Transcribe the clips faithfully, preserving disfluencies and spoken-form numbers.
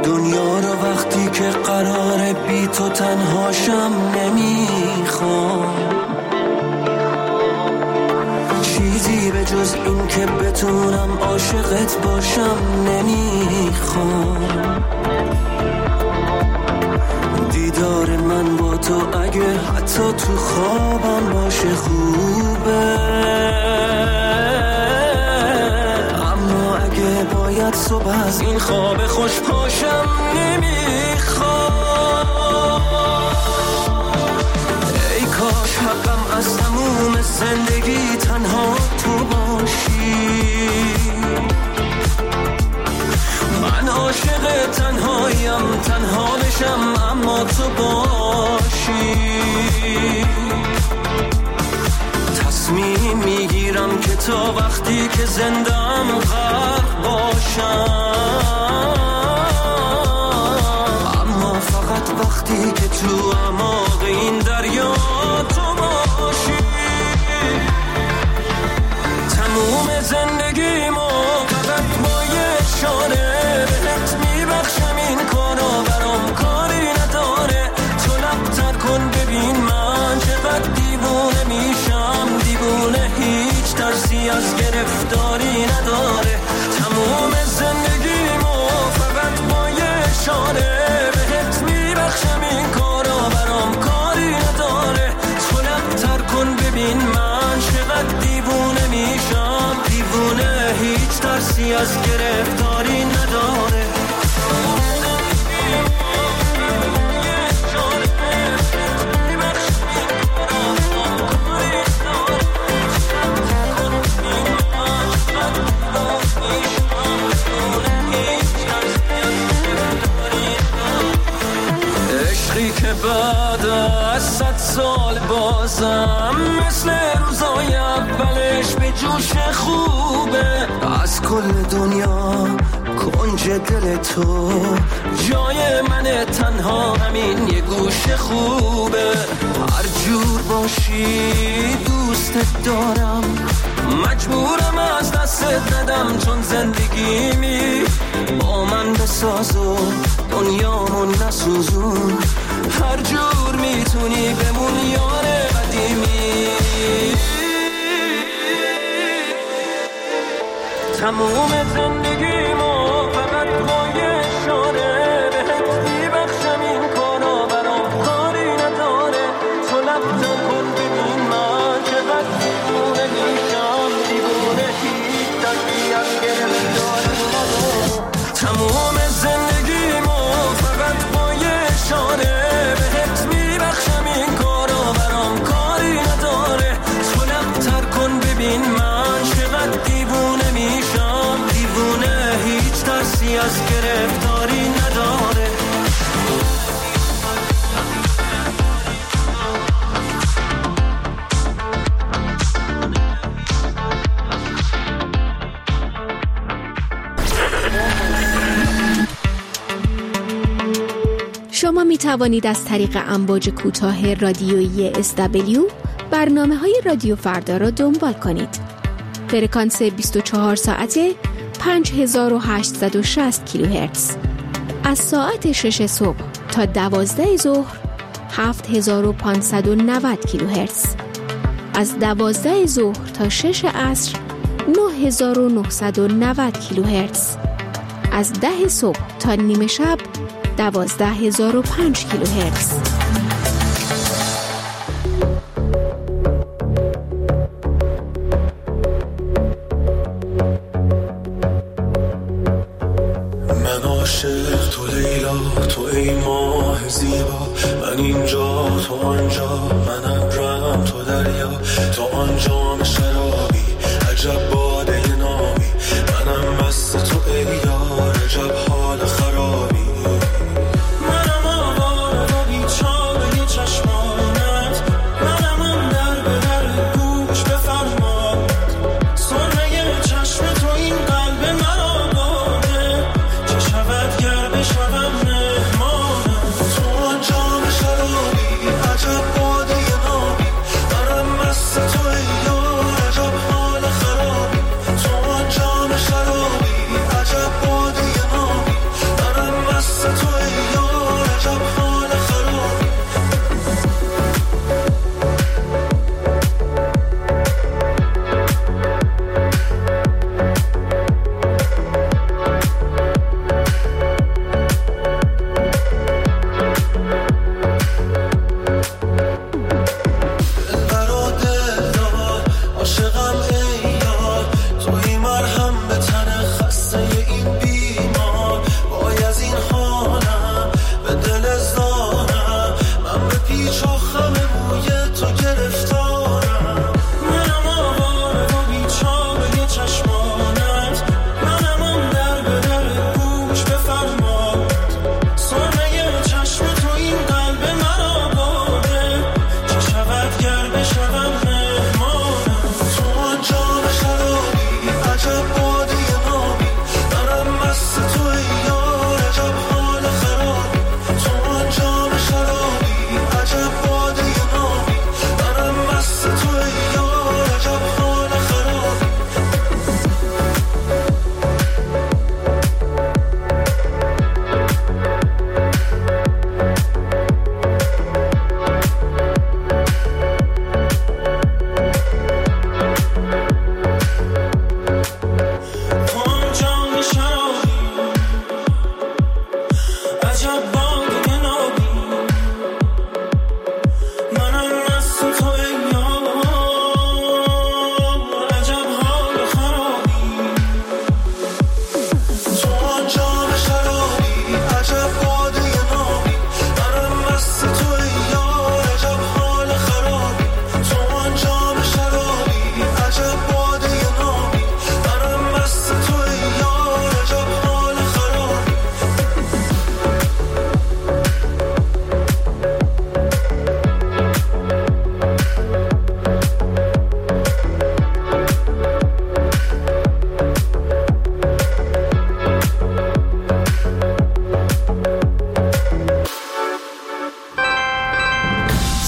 دنیا رو وقتی که قراره بی تو تنهاشم نمیخوام، چیزی به جز این که بتونم عاشقت باشم نمیخوام. دیدار من با تو اگه حتی تو خوابم باشه خوبه، اما اگه باید صبح از این خواب خوش پاشم نمیخوام. ای کاش حقم از تموم زندگی تنها تو باشی، من عاشق تنهایم، تنها بشم اما تو باشی. تصمیم میگیرم که تا وقتی که زندم غرق باشم، اما فقط وقتی که تو اعماق این دریا تو باشی. تموم زندگیمو فقط با یه اشاره بهت میبخشم، این کارا برام کاری نداره. تو لبتر کن ببین من چقدر دیوونه میشم، دیوونه هیچ ترسی از گرفتاری نداره. تموم زندگیمو فقط با یه اشاره بهت میبخشم، این کارا برام کاری نداره. تو لبتر کن ببین من چقدر دیوونه میشم، دیوونه هیچ ترسی از گرفتاری نداره. عشقی که بعد از صد سال بازم مثل روزای اولش به جوش خوبه. از کل دنیا کنج دل تو جای من، تنها همین یه گوش خوبه. هر جور باشی دوستت دارم، مجبورم از دستت ندم، چون زندگیمی با من بساز و دنیامون نسوزون. هر جور میتونی بمون یار قدیمی. تموم زندگیمو فقط با یه اشاره بهت میبخشم، این کارا برام کاری نداره. تو لبتر کن ببین من چقدر دیوونه میشم، دیوونه هیچ ترسی از گرفتاری نداره. تموم زندگیمو فقط با یه اشاره بهت میبخشم، این کارا برام کاری نداره. تو لبتر کن ببین من چقدر دیوونه میشم، دیوونه هیچ ترسی از گرفتاری نداره. شما می توانید از طریق امواج کوتاه رادیویی اس دبلیو برنامه‌های رادیو فردا را دنبال کنید. فرکانس بیست و چهار ساعته پنج هزار و هشتصد و شصت کیلوهرتز. از ساعت شش صبح تا دوازده ظهر هفت هزار و پانصد و نود کیلوهرتز. از دوازده ظهر تا شش عصر نه هزار و نهصد و نود کیلوهرتز. از ده صبح تا نیمه شب دوازده هزار و پنج کیلوهرتز. من عاشق تو لیلا، تو ای ماه زیبا، من اینجا تو آنجا، من ابرم تو دریا، تو آنجا شرابی، عجب باده نامی، منم مست تو ای یار، عجب حال خرابی. منم آواره و بیچاره چشمانت، منم اون در به در گوش بفرماد، سرمه چشم تو این قلب من آباده، چه شود گر بشوم مهمانم. تو آنجا شرابی، عجب باده نامی، منم مست تو ای یار، عجب حال خرابی.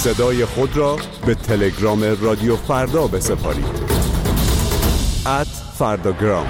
صدای خود را به تلگرام رادیو فردا بسپارید. ات فرداگرام.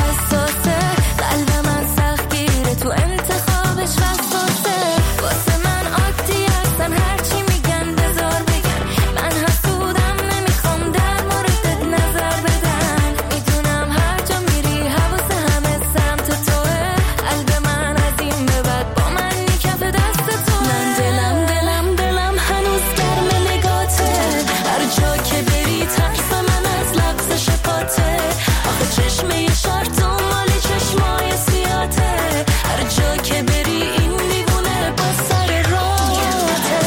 حساسه، قلب من سختگیره تو انتخابش وسوسه. واسه من عادی هستن هرچی میگن بذار بگن، من حسودم نمیخوام در موردت نظر بدن. میدونم هر جا میری حواس همه سمت توه، قلب من از این به بعد با من کف دست توه. من دلم دلم دلم هنوز گرم نگاته، هر جا که بری ترس من از لبس شفاته. آخه چشمه شار دنبال چشمای سیاته، هر جا که بری این دیوونه با سر راته.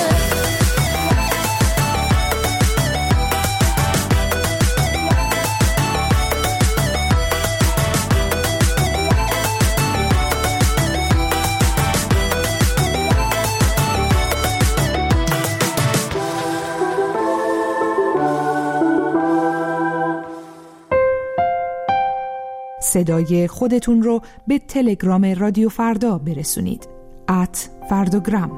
صدای خودتون رو به تلگرام رادیو فردا برسونید. ات فرداگرام.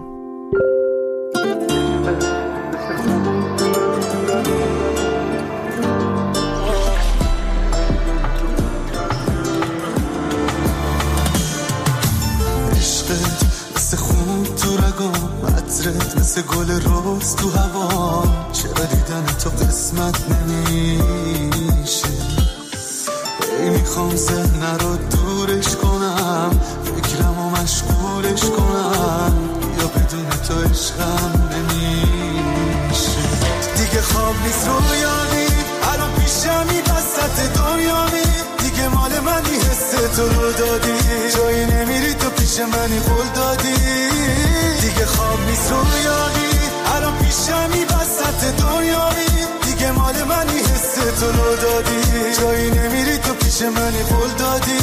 عشقت مثل خون تو رگام، عطرت مثل گل روز تو هوا. چرا دیدن تو قسمت نمیشه؟ ای میخوام ذهن رو دورش کنم، فکرم و مشغولش کنم. یا بدون تو عشقم نمیشه. دیگه خواب نیست رویانی، الان پیشمی وسط دنیانی. دیگه مال منی حس تو رو دادی، جایی نمیری تو پیش منی قول دادی. دیگه خواب نیست رویانی، الان پیشمی وسط دنیانی. دیگه مال منی حس تو رو دادی، جایی نمیری تو پیش منی قول دادی.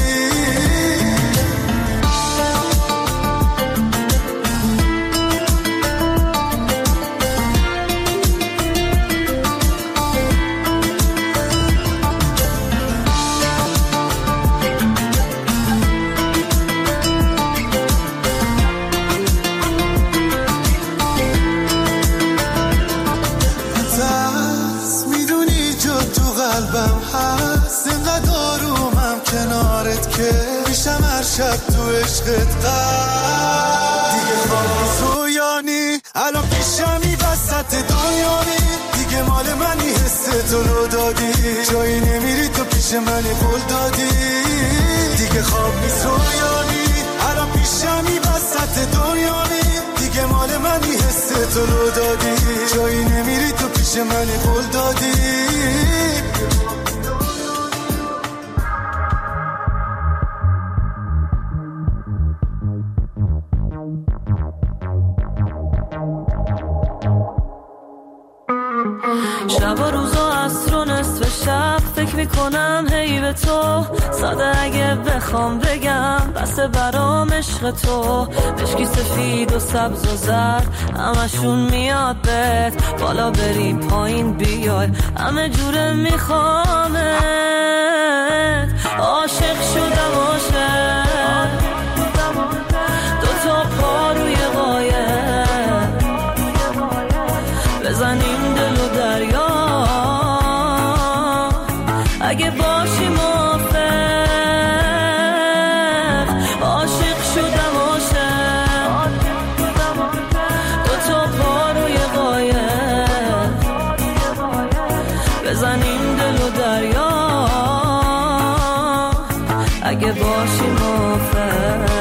شب تو عشقت قد دیگه خواب نیست رویانی، الان پیشمی وسط دنیانی. دیگه مال منی حس تو رو دادی، جایی نمیری تو پیش منی قول دادی. دیگه خواب نیست رویانی، الان پیشمی وسط دنیانی. دیگه مال منی حس تو رو دادی، جایی نمیری تو پیش منی قول دادی. شب و روز و عصر و نصف شب فکر میکنم هی به تو. ساده اگه بخوام بگم بسه برام عشق تو. مشکی سفید و سبز و زرد همشون میاد بهت، بالا بری پایین بیای همه جوره میخوامت. عاشق شدم عاشق، دوتا پا روی قایق، بزنیم دل و دریا اگه باشی موافق. عاشق شدم عاشق، دوتا پا روی قایق، بزنیم دل و دریا اگه باشی موافق.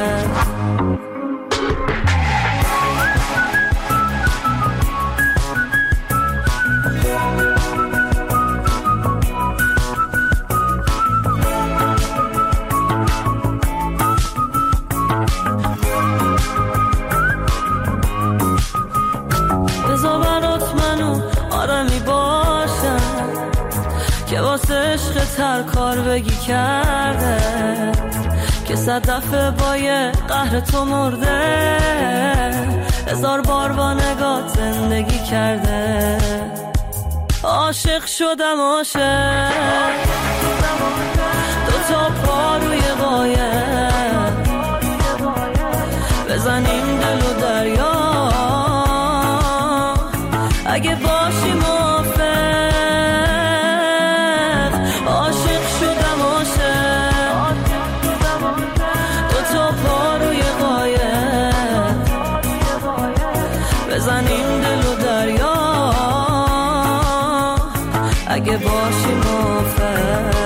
که واسه عشق تر کار بگی کرده، که صد دفعه با یه قهر تو مرده، هزار بار با نگات زندگی کرده. عاشق شدم عاشق، دوتا پا روی قایق، بزنیم دل و دریا اگه باشی موافق. عاشق شدم عاشق، اگه باشی موافق.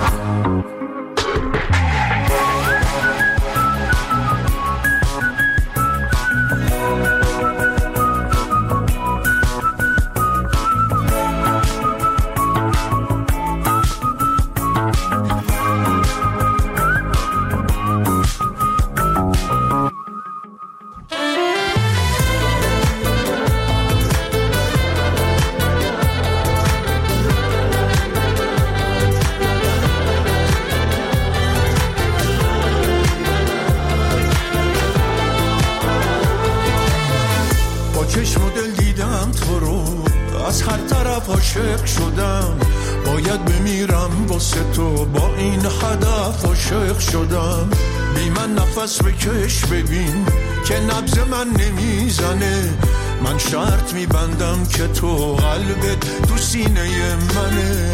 عاشق شدم، باید بمیرم واسه تو، با این هدف عاشق شدم. بی من نفس بکش ببین که نبض من نمیزنه، من شرط میبندم که تو قلبت تو سینه منه.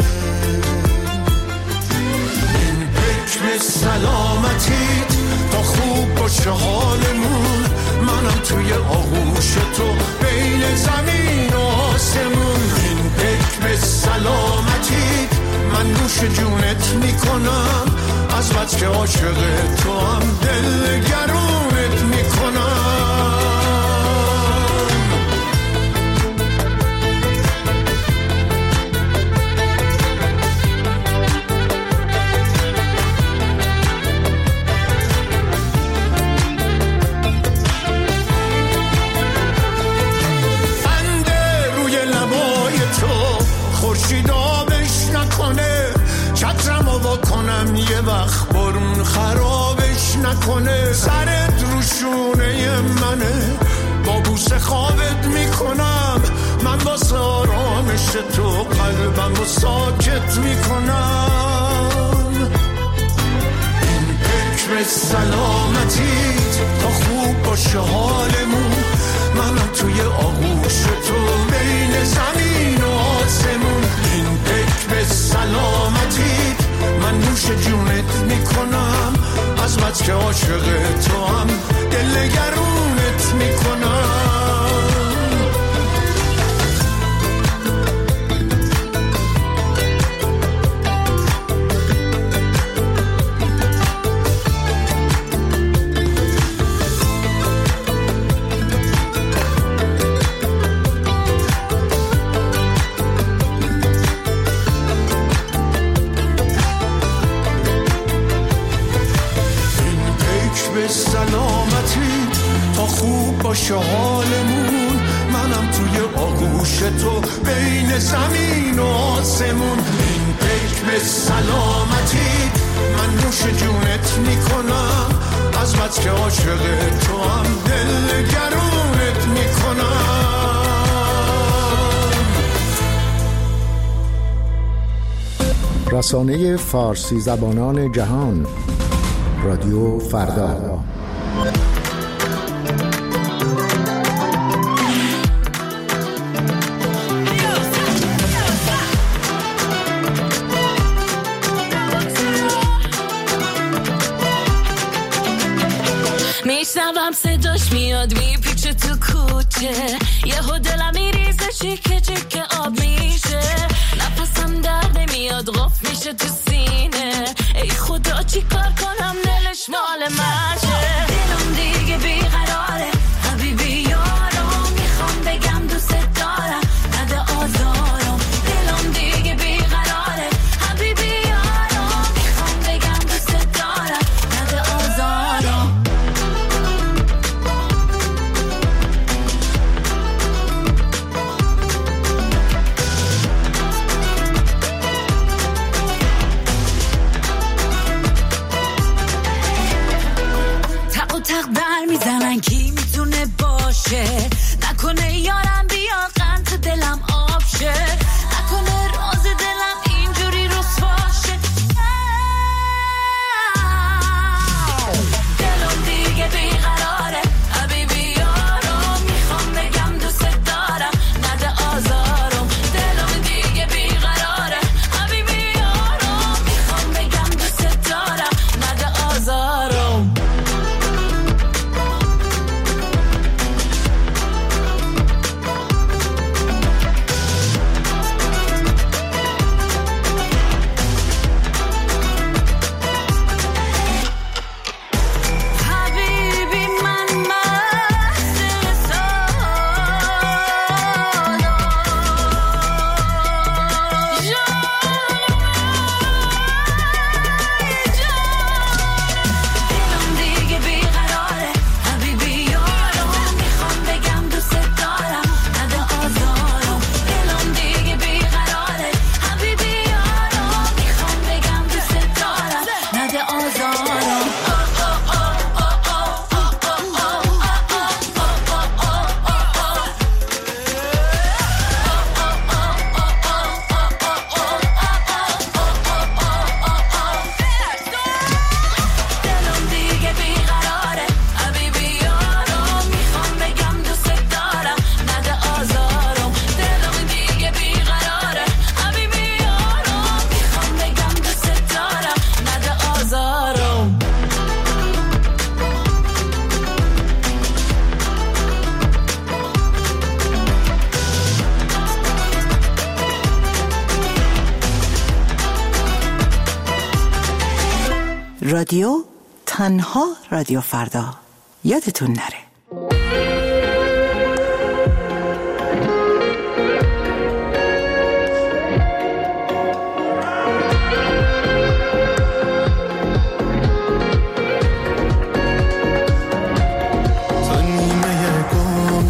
این حکم سلامتیت تا خوب باشه حالمون، منم توی آغوش تو بین زمین و آسمون. این حکم سلامتیت من نوش جونت میکنم، از بس که عاشق تو هم دل گرونت میکنم. بنده روی لبای تو خورشید آبش نکنه، چترم رو بکنم یه وقت برون خرابش نکنه. سرت رو شونه منه، با بوسه خوابت میکنم، من واسه آرامش تو قلبم رو ساکت میکنم. این حکم سلامتیت تا خوب باشه حالمون، منم توی آغوش تو بین زمین و آسمون. این حکم سلامتیت من نوش جونت میکنم، از بس که عاشق تو هم دل گرونت میکنم. باشه حالمون، منم توی آغوش تو بین زمین و آسمون. این حکم سلامتیت من نوش جونت میکنم، از بس که عاشق تو هم دل گرونت میکنم. رسانه فارسی زبانان جهان، رادیو فردا. میشنوم صداش میاد میپیچه تو کوچه، یهو دلم میریزه چیکه چیکه آب میشه، نفسم در نمیاد غف میشه تو سینه، ای خدا چی کار کنم دلش مال منشه. دلم دیگه بیقراره حبیبی یارم، میخوام بگم دوست دارم نده آزارم. دلم دیگه بیقراره حبیبی یارم، میخوام بگم دوست دارم نده آزارم. تق بر میزنن کی میتونه باشه، نکنه یارم بیا قند تو دلم آب شه، نکنه راز دلم اینجوری رسواشه. دلم دیگه بیقراره حبیبی یارم، میخوام بگم دوست دارم نده آزارم. دلم دیگه بیقراره حبیبی یارم، میخوام بگم دوست دارم نده آزارم. رادیو، تنها رادیو فردا. یادتون نره. تو نیمه گم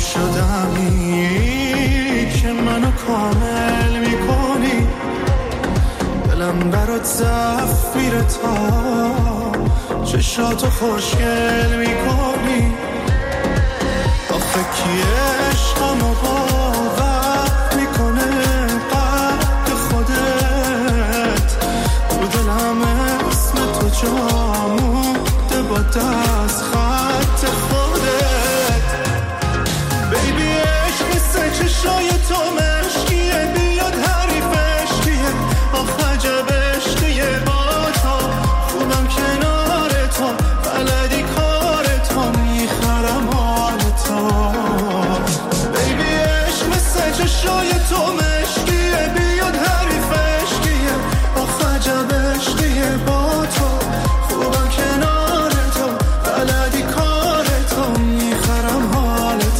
شدمی که منو کامل میکنی، دلم برات زفیره تا چشاتو خوشگل میکنی. آخه کی عشقمو باور میکنه قد خودت؟ تو دلم اسم تو جا مونده با دست خط خودت. بیبی عشق مثل چشای تو مشکیه، بیاد حریفش کیه؟ آخه عجب عشقیه با تو، خودم کنار تو، بلدی کار تو، میخرم حال تو. بیبی عشق مثل چشای تو مشکیه، بیاد حریفش کیه؟ آخه عجب عشقیه با تو، خوبم کنار تو، بلدی کار تو، میخرم حال تو.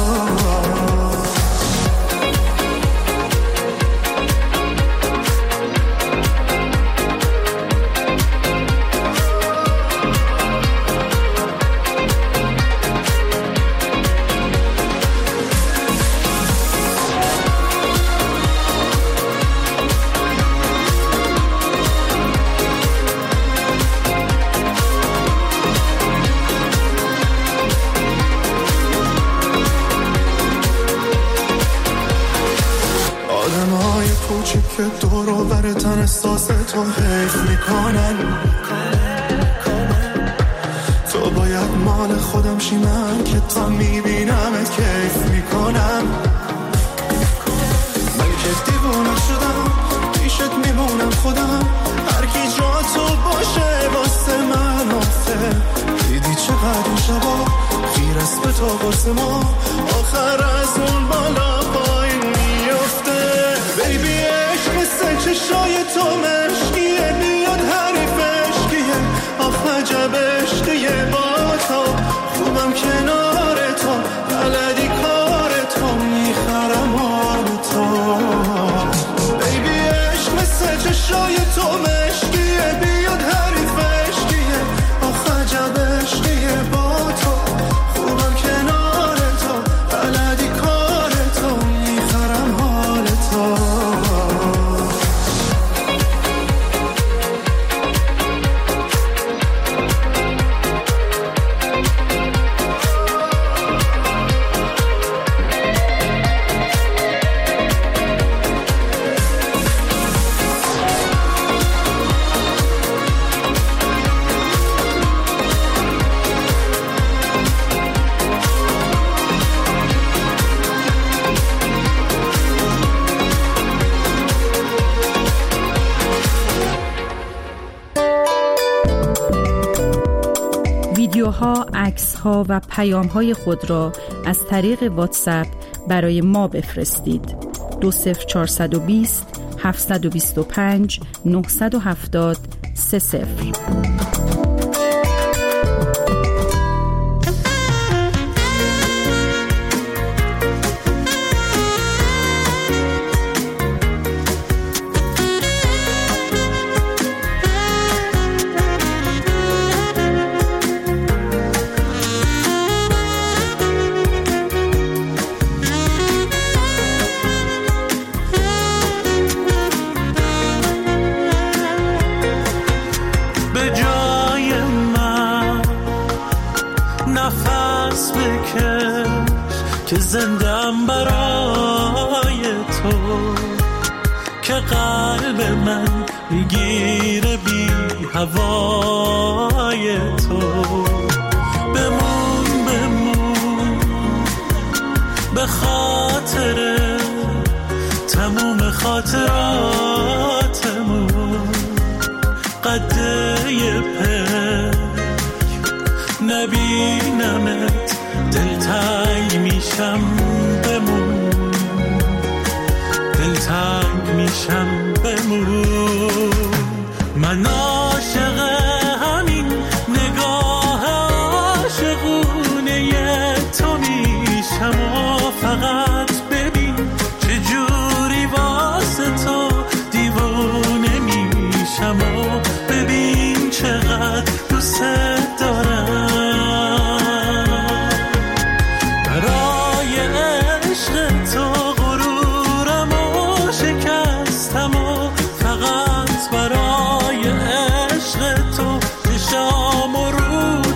آدمای کوچیک که دور و برتن احساس تو حیف میکنن. تو باید مال خودم شی، من که تا میبینمت کیف میکنم. من که دیوونه شدم پیشت میمونم خودم، هر کی جا تو باشه واسه من آفه. دیدی چقدر این شبا خیر است به تو واسه ما، آخر از اون بالا پایین میفته. بیبی عشق مثل چشای تو مشکیه، بیاد حریفش کیه؟ آخ عجب عشقیه با تو، خوبم کنار تو، بلدی کار تو، میخرم حال تو. بیبی عشق مثل چشای تو مشکیه، بیاد حریفش کیه؟ آخ عجب عشقیه با تو، خوبم کنار تو، بلدی کار تو، میخرم حال تو. ویدیوها، عکس‌ها و پیام‌های خود را از طریق واتساپ برای ما بفرستید. دو صفر چهارصد و بیست هفتصد و بیست و پنج نهصد و هفتاد سه صفر. نفس بکش که زندم برای تو، که قلب من میگیره بی هوای تو. بمون بمون به خاطر تموم خاطراتمون، قده پک نبینمت دلتنگ میشم. بمون دلتنگ میشم، بمون. من عاشق همین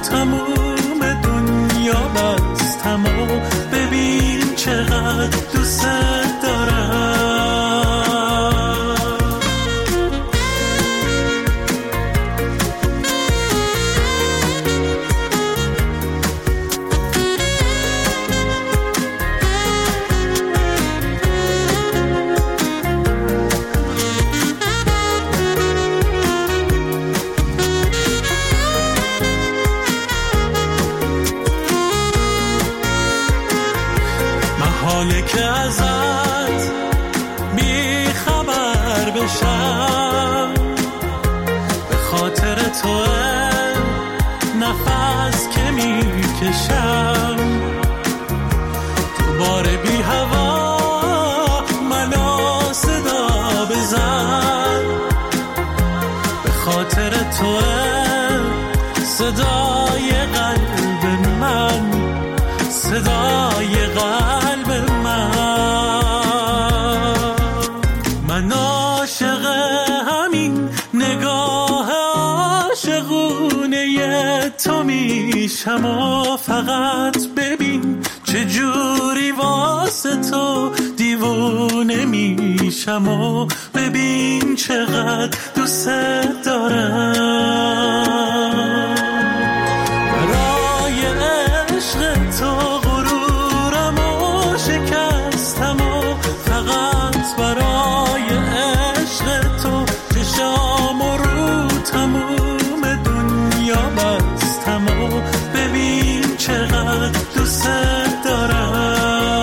تموم دنیا بستم و ببین چقدر دوست دارم. که ازت بی خبر بشم، به خاطر تو نفس که میکشم، تو بار بی هوا منو صدا بزن، به خاطر تو صدای قلب من، صدای قلب من عاشق همین نگاه عاشقونه تو میشم و فقط ببین چجوری واسه تو دیوونه میشم و ببین چقدر دوست دارم. برای عشق تو غرورم و شکستم و فقط برای عشق تو چشام و رو تموم دنیا بستم و ببین چقدر دوست دارم.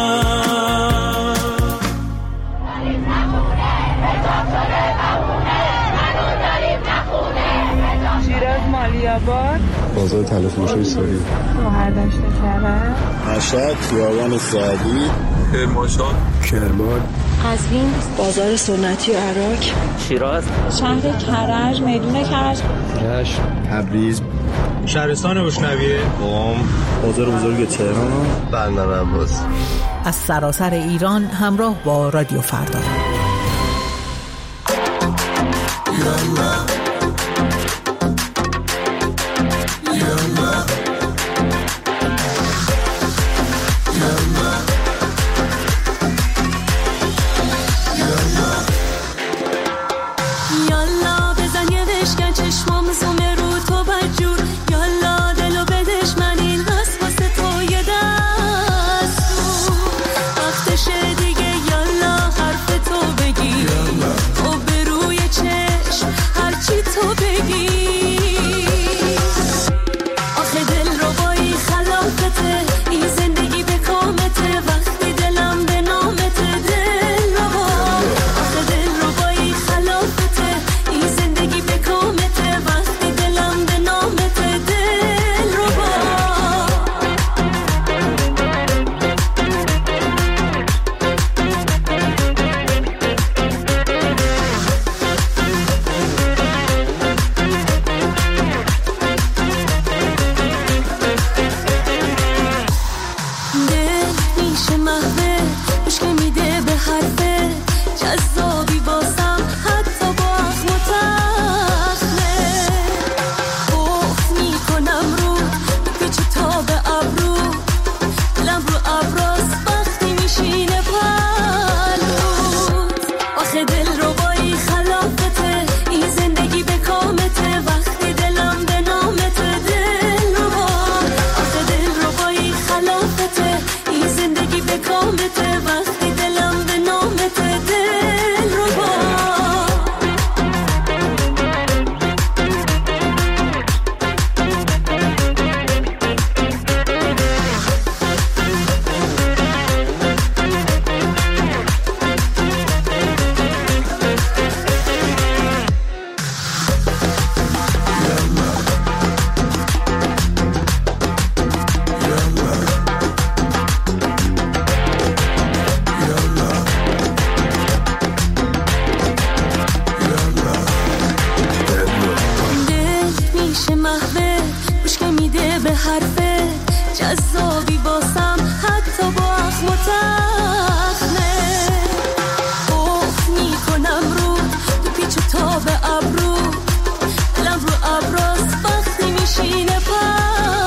شیراز مالیاباد، بازار تلفروشی سوری، شهردشت کرد، مشهد، خیابان سعدی، کرمانشاه، کرمان، قزوین، بازار سنتی عراق، شیراز، شهر کرج، میدون کرج، رشت، تبریز، شهرستان بشنویه، قم، بازار بزرگ تهران، بندر عباس. از سراسر ایران همراه با رادیو فردا. ابرو دلم رو ابراز وقتی میشینه پا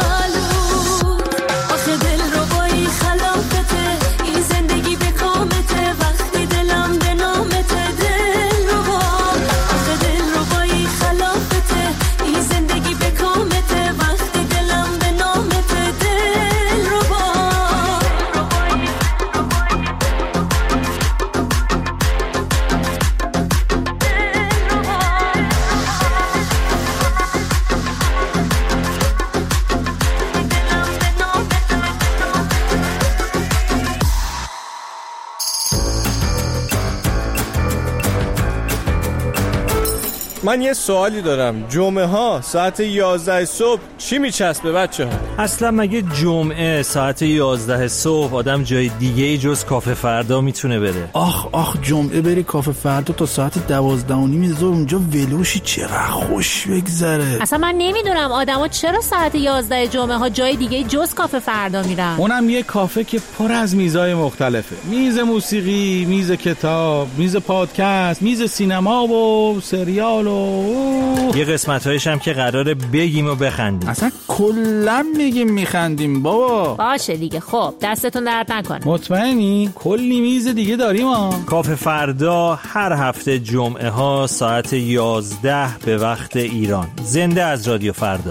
من یه سوالی دارم. جمعه ها ساعت یازده صبح چی میچسبه بچه ها؟ اصلا مگه جمعه ساعت یازده صبح آدم جای دیگه ای جز کافه فردا میتونه بره؟ آخ آخ جمعه بری کافه فردا تا ساعت دوازده و نیم ظهر اونجا ولوشی چقدر خوش بگذره. اصلا من نمیدونم آدما چرا ساعت یازده جمعه ها جای دیگه جز کافه فردا میرن. اونم یه کافه که پر از میزای مختلفه. میز موسیقی، میز کتاب، میز پادکست، میز سینما و سریال و یه قسمت‌هایش هم که قراره بگیم و بخندیم. اصلا کلا میگیم میخندیم بابا. باشه دیگه. خب دستتون درد نکنه. مطمئنی؟ کلی میز دیگه داریم ها. کافه فردا هر هفته جمعه ها ساعت یازده به وقت ایران. زنده از رادیو فردا.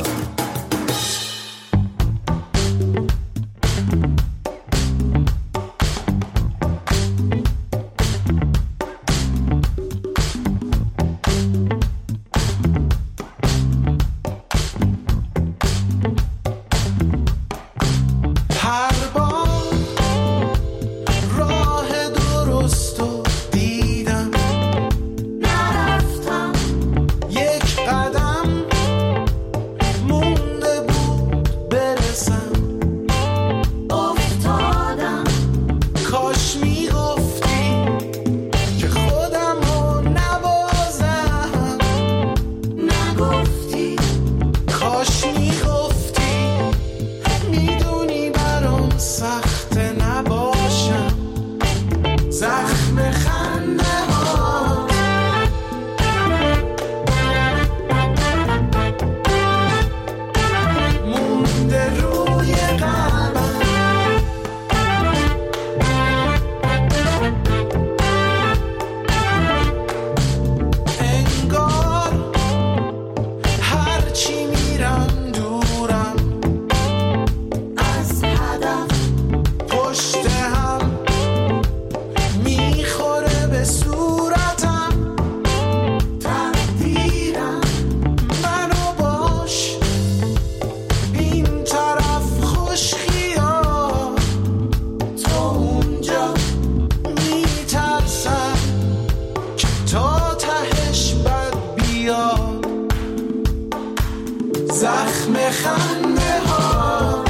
زخم خنده ها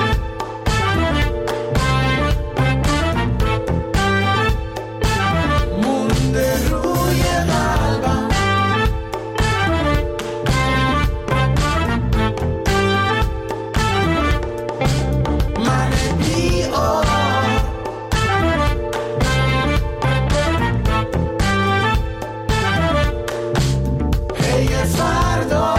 مونده روی قلبم من بی‌آر پی فردا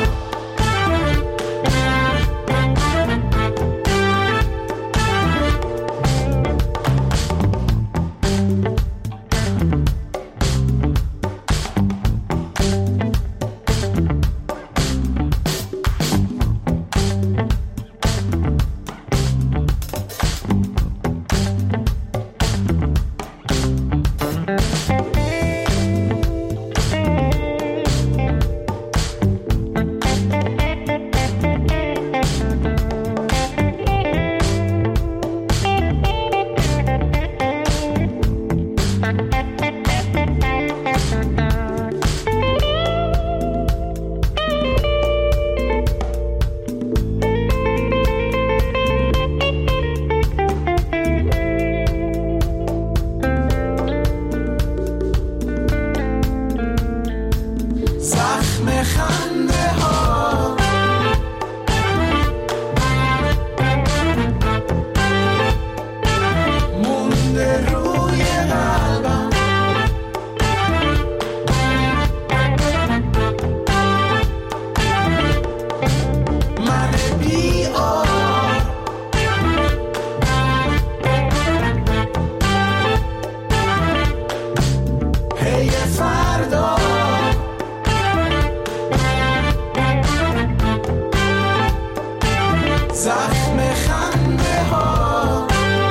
زخم خنده ها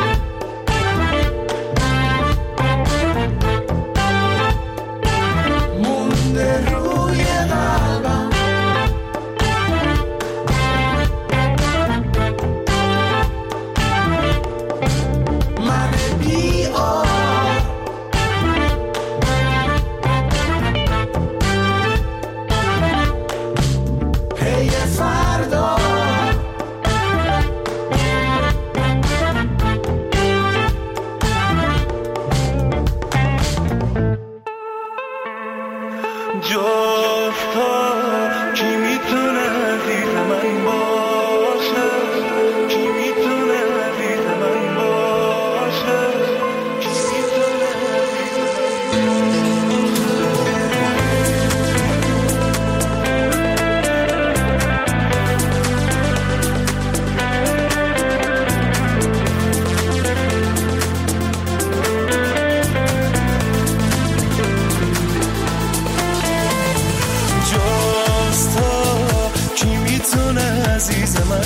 مونده روی قلبم من بی‌آر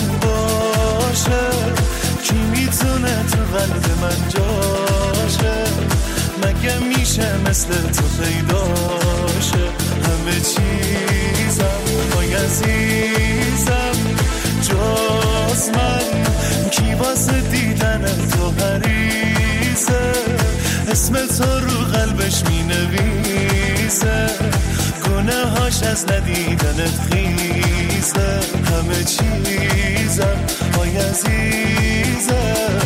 من باشه، کی میتونه تو قلب من جاشه، مگه میشه مثل تو پیداشه. همه چیزم وای عزیزم جز من، کی واسه دیدن تو حریصه، اسم تو رو قلبش می نویسه، گناه هاش از ندیدنت خیزه. همه چیزم وای عزیزم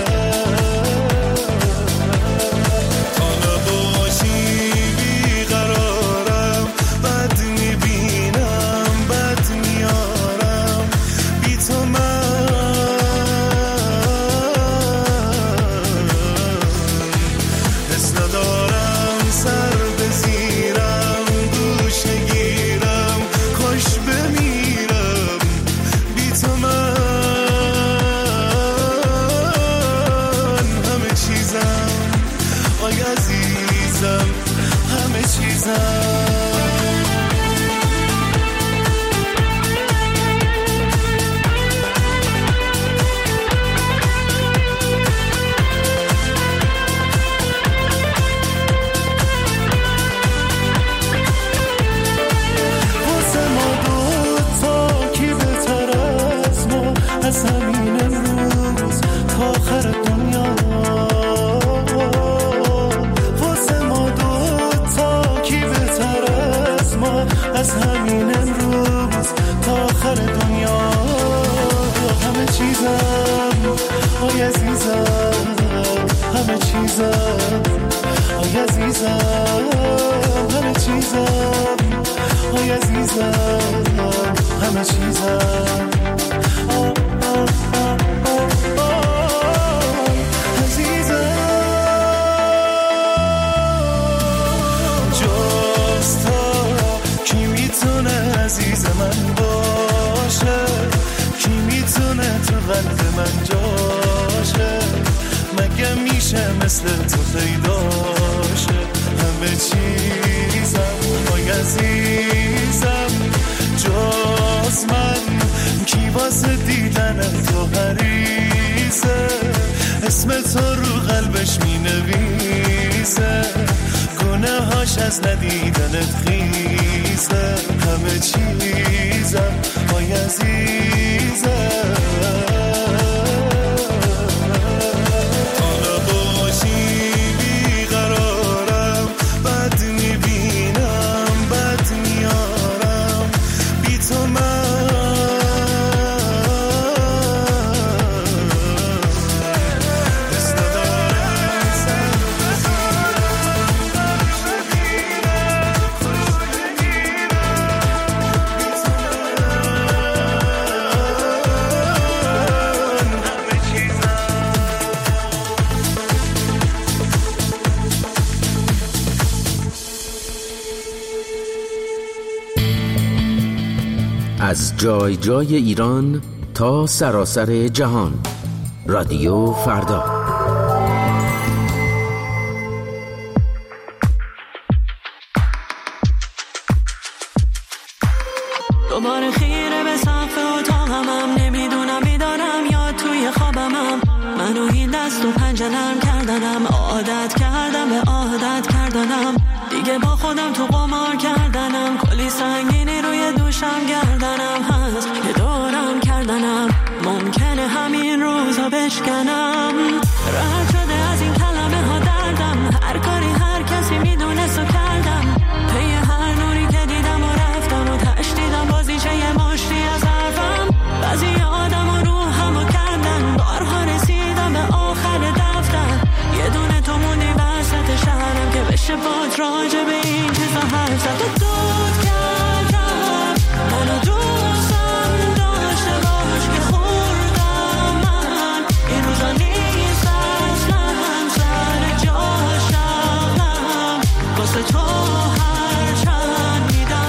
مثل تو پیداشه. همه چیزم وای عزیزم جز من، کی واسه دیدن تو حریصه، اسم تو رو قلبش می نویسه، گناه هاش از ندیدنت خیزه. همه چیزم وای عزیزم از جای جای ایران تا سراسر جهان، رادیو فردا. دوباره خیره به سقف اتاقمم، نمیدونم بیدارم یا توی خوابمم، منو این دست و پنجه نرم کردنم، عادت کردم به عادت کردنم، دیگه با خودم تو قمار کردنم، کلی سنگینی روی دوشم گردنم هست که دورم کردنم، ممکنه همین روزا بشکنم. راحت شده از این کلمه ها دردم، هر کاری هر کسی میدونست و کردم، پی هر نوری که دیدم و رفتم و تشدیدم بازیچه یه مشتی از حرفم، بعضی آدم و روحم و کردن، بارها رسیدم به آخر دفتر، یه دونه تو موندی وسط شهرم که بشه باد راجع به این چیزا حرف زد. تو دود کردم منو دوستم داشته باش که خوردم من، این روزا نیست اصلا سر جاشم، واسه تو هر چند میدم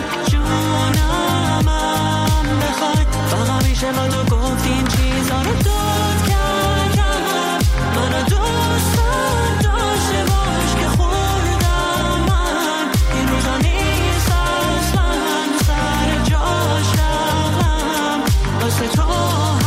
جونمم بخوای، فقط میشه با تو گفت این چیزا رو. دود کردم منو دوستم داشته باش که خوردم من، این روزا نیست اصلا سر جاشم، واسه تو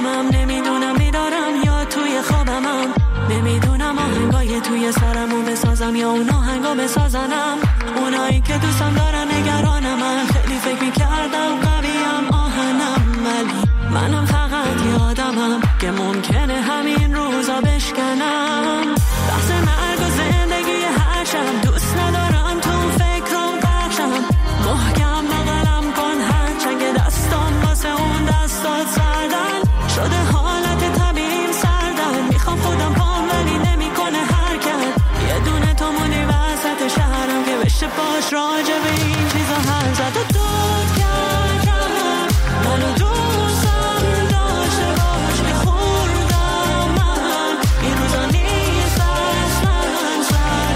آدمم، نمیدونم بیدارم یا توی خوابمم، نمیدونم آهنگای توی سرمو بسازم یا اون آهنگا بسازنم. اونایی که دوستم دارن نگرانم، من خیلی فکر میکردم قویم آهنم، ولی منم فقط یه آدمم که ممکنه همین روزا بشکنم. بحث مرگ و زندگی هر شب، دوست ندارم تو فکرم بخشم. محکم بغلم کن هرچند که دستام واسه اون دستات سردن شده، حالت طبیعیم سردن. میخوام خودم پام ولی نمیکنه حرکت، یه دونه تو مونی وسط شهرم که بشه باش راجع به این چیزا حرف زد. و داد کردم منو دوستم داشته باش که خوردم من این روزا نیست اصلا سر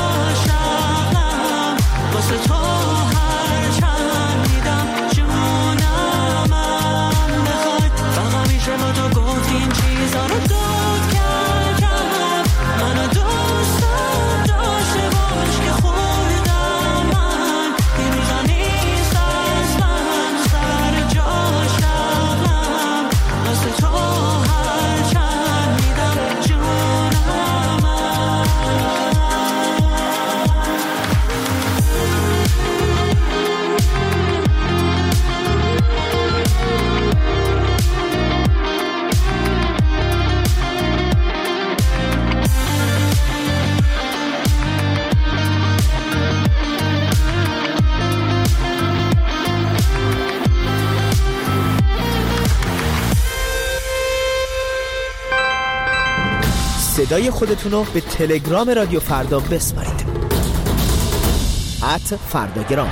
جاشم واسه تو هرچند میدم جونمم بخواد. فقط میشه با تو گفت این چیزا رو. داد کردم منو دوستم داشته باش که خوردم من این روزا نیست اصلا سر جاشم واسه تو هرچند میدم جونمم. صدای خودتون رو به تلگرام رادیو فردا بسپارید. ات فرداگرام.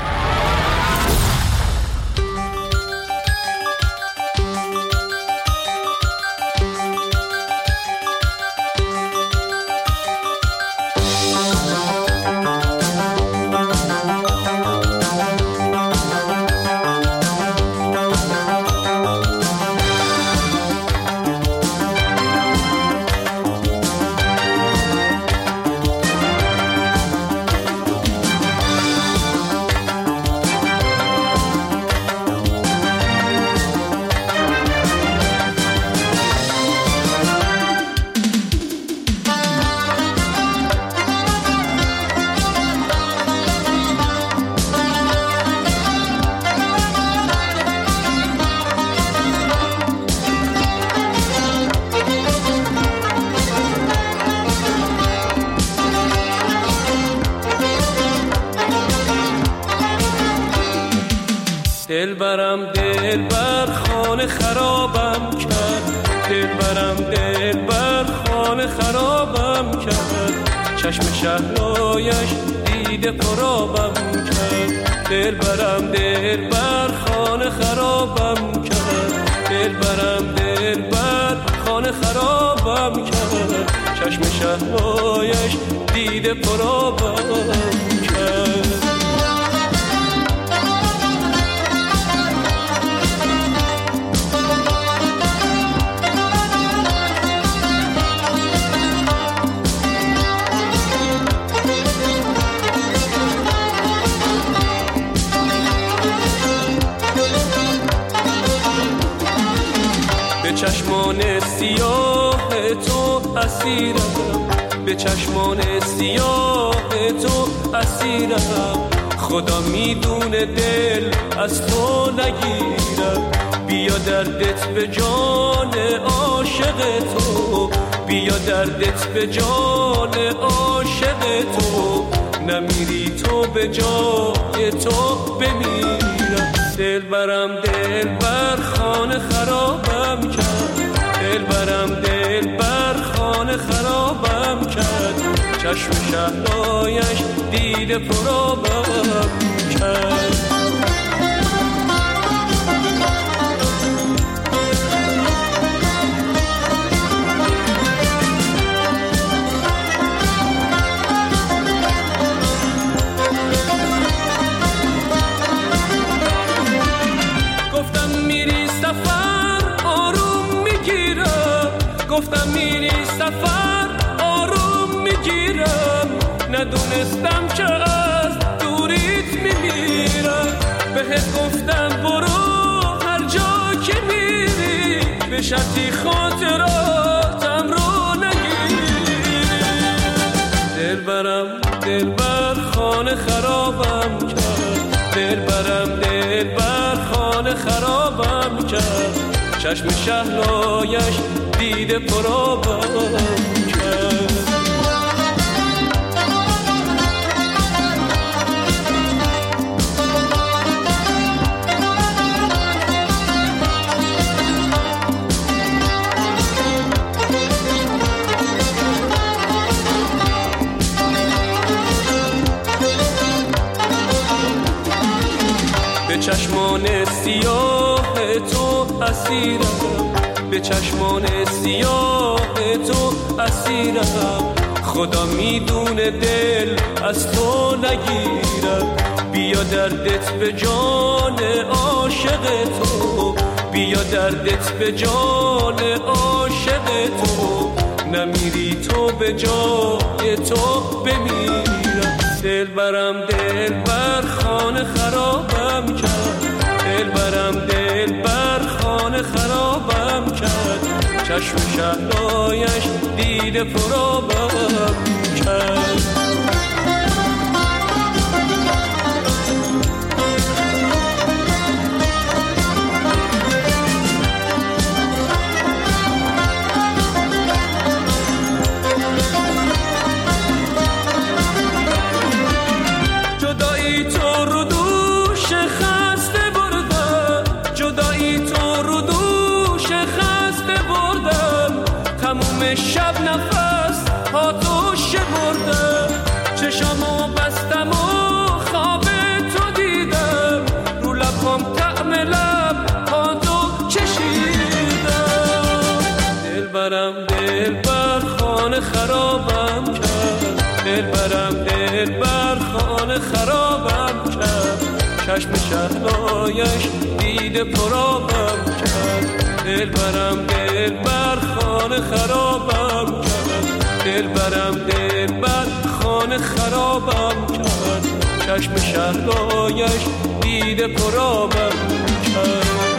دل برم دل بر خانه خرابم کرد، دل برم دل بر خانه خرابم کرد، چشم شهلایش دیده پرابم کرد. دل برم دل بر خانه خرابم کرد، دل برم دل بر خانه خرابم کرد، چشم شهلایش دیده پرابم کرد. به چشمان سیاه تو اسیرم، به چشمان سیاه تو اسیرم، خدا میدونه دل از تو نگیرم. بیا دردت به جان عاشق تو، بیا دردت به جان عاشق تو، نمیری تو به جای تو بمیرم. دل برم دل بر خانه خرابم کرد، دل برم دل بر خانه خرابم کرد، چشم شهلایش دیده پرابم کرد. گفتم میری سفر آروم میگیرم، ندونستم که از دوریت میمیرم. بهت گفتم برو هر جا که میری، به شرطی خاطراتم رو نگیری. دل برم دل بر خانه خرابم کرد، دل برم دل بر خانه خرابم کرد، چشم شهلایش دیده پرابم کرد. به چشمان سیاه تو اسیرم، به چشمان سیاه تو اسیرم، خدا میدونه دل از تو نگیرم. بیا دردت به جان عاشق تو، بیا دردت به جان عاشق تو، نمیری تو به جای تو بمیرم. دل برم دل بر خانه خرابم کرد، دل برم دل بر خانه خرابم کرد، چشم شهلایش دیده پرابم کرد. شب نفس ها تو شمردم، چشامو بستم و خواب تو دیدم، رو لبام طعم لب ها تو چشیدم. دل برم دل بر خانه خرابم کرد، دل برم دل بر خانه خرابم کرد، چشم شهلایش دیده پرابم کرد. دل برم دل بر خانه خرابم کرد، دل برم دل بر خانه خرابم کرد، چشم شهلایش دیده پرابم کرد.